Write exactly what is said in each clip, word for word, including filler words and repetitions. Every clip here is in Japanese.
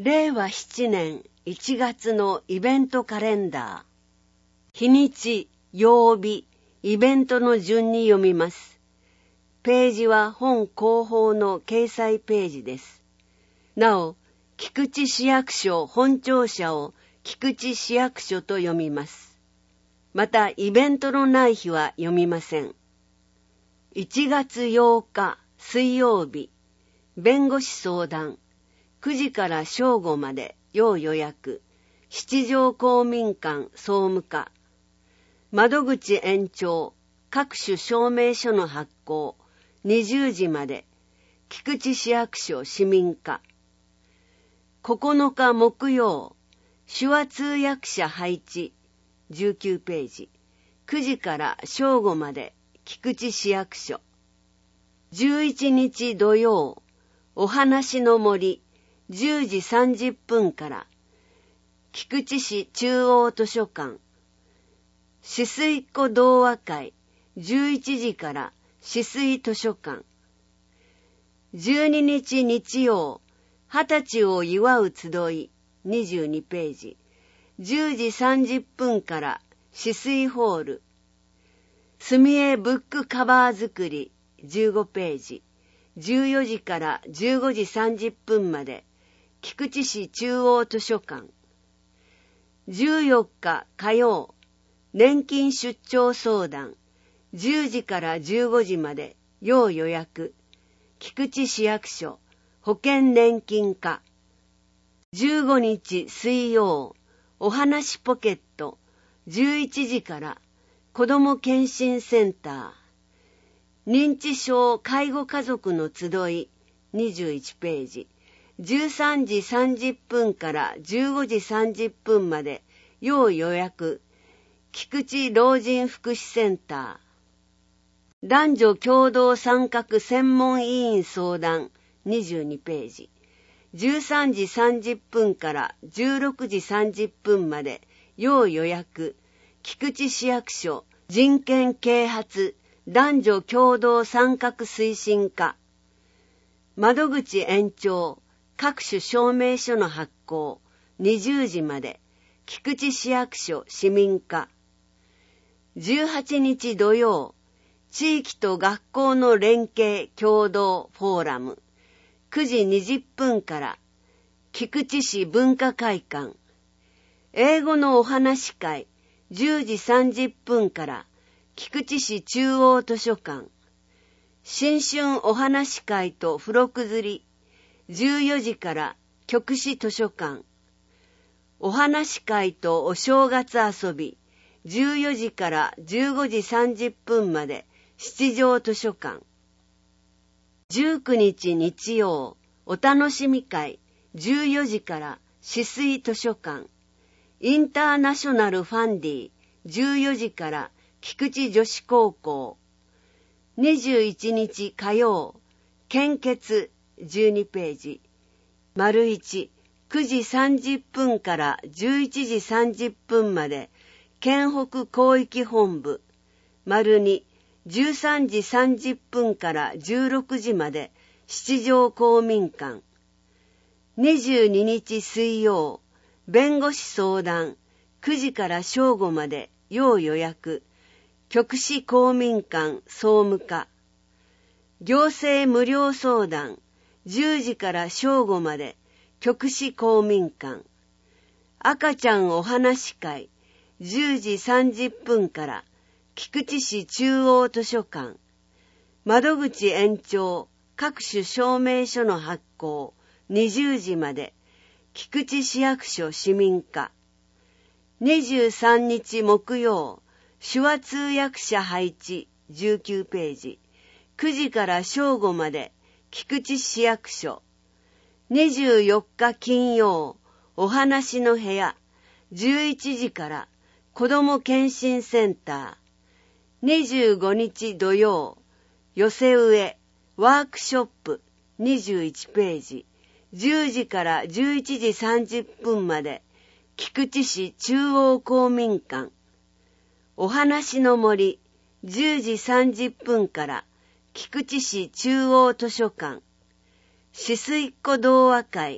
れいわななねんいちがつのイベントカレンダー。日にち、曜日、イベントの順に読みます。ページは本広報の掲載ページです。なお、菊池市役所本庁舎を菊池市役所と読みます。また、イベントのない日は読みません。いちがつようか水曜日、弁護士相談、くじから正午まで要予約、七条公民館総務課、窓口延長、各種証明書の発行、にじゅうじまで、菊池市役所市民課。ここのか木曜、手話通訳者配置、じゅうきゅうページ、くじから正午まで、菊池市役所。じゅういちにち土曜、お話の森、じゅうじさんじゅっぷんから、菊池市中央図書館。止水っ子童話会、じゅういちじから止水図書館。じゅうににち日曜、はたちを祝う集い、にじゅうにページ、じゅうじさんじゅっぷんから止水ホール。すみえブックカバー作り、じゅうごページ、じゅうよじからじゅうごじさんじゅっぷんまで、菊池市中央図書館。じゅうよっか火曜、年金出張相談、じゅうじからじゅうごじまで要予約、菊池市役所、保険年金課。じゅうごにち水曜、お話ポケット、じゅういちじから子ども健診センター。認知症介護家族の集い、にじゅういちページ、じゅうさんじさんじゅっぷんからじゅうごじさんじゅっぷんまで要予約、菊池老人福祉センター。男女共同参画専門委員相談、にじゅうにページ、じゅうさんじさんじゅっぷんからじゅうろくじさんじゅっぷんまで要予約、菊池市役所人権啓発男女共同参画推進課。窓口延長、各種証明書の発行、にじゅうじまで、菊池市役所市民課。じゅうはちにち土曜、地域と学校の連携共同フォーラム、くじにじゅっぷんから、菊池市文化会館。英語のお話会、じゅうじさんじゅっぷんから、菊池市中央図書館。新春お話会と付録釣り、じゅうよじから菊池図書館。お話会とお正月遊び、じゅうよじからじゅうごじさんじゅっぷんまで七条図書館。じゅうくにち日曜、お楽しみ会、じゅうよじから止水図書館。インターナショナルファンディ、じゅうよじから菊池女子高校。にじゅういちにち火曜、献血、じゅうにページ。丸いち、くじさんじゅっぷんからじゅういちじさんじゅっぷんまで、県北広域本部。丸に、じゅうさんじさんじゅっぷんからじゅうろくじまで、七条公民館。にじゅうににち水曜、弁護士相談、くじから正午まで要予約、菊池公民館総務課。行政無料相談、じゅうじから正午まで菊池公民館。赤ちゃんお話会、じゅうじさんじゅっぷんから菊池市中央図書館。窓口延長、各種証明書の発行、にじゅうじまで菊池市役所市民課。にじゅうさんにち木曜、手話通訳者配置、じゅうきゅうページ、くじから正午まで菊池市役所。にじゅうよっか金曜、お話の部屋、じゅういちじから子ども健診センター。にじゅうごにち土曜、寄せ植え、ワークショップ、にじゅういちページ、じゅうじからじゅういちじさんじゅっぷんまで、菊池市中央公民館。お話の森、じゅうじさんじゅっぷんから菊池市中央図書館。止水っ子童話会、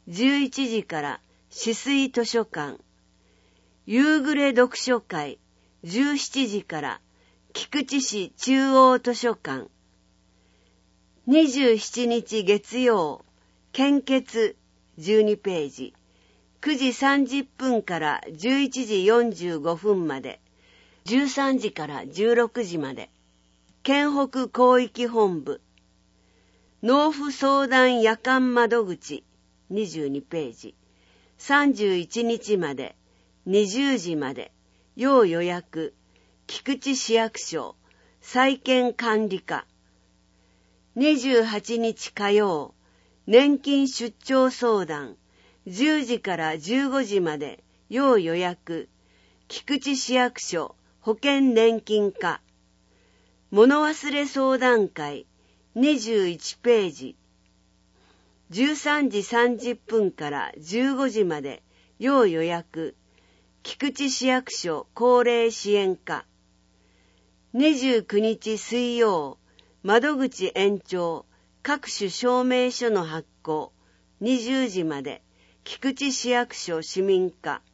じゅういちじから止水図書館、夕暮れ読書会じゅうしちじから菊池市中央図書館、にじゅうしちにち月曜、献血じゅうにページ、くじさんじゅっぷんからじゅういちじよんじゅうごふんまで、じゅうさんじからじゅうろくじまで、県北広域本部、納付相談夜間窓口にじゅうにページ、さんじゅういちにちまで、にじゅうじまで、要予約、菊池市役所、再建管理課、にじゅうはちにち火曜、年金出張相談、じゅうじからじゅうごじまで、要予約、菊池市役所、保険年金課、物忘れ相談会、にじゅういちページ、じゅうさんじさんじゅっぷんからじゅうごじまで、要予約、菊池市役所高齢支援課、にじゅうくにち水曜、窓口延長、各種証明書の発行、にじゅうじまで、菊池市役所市民課、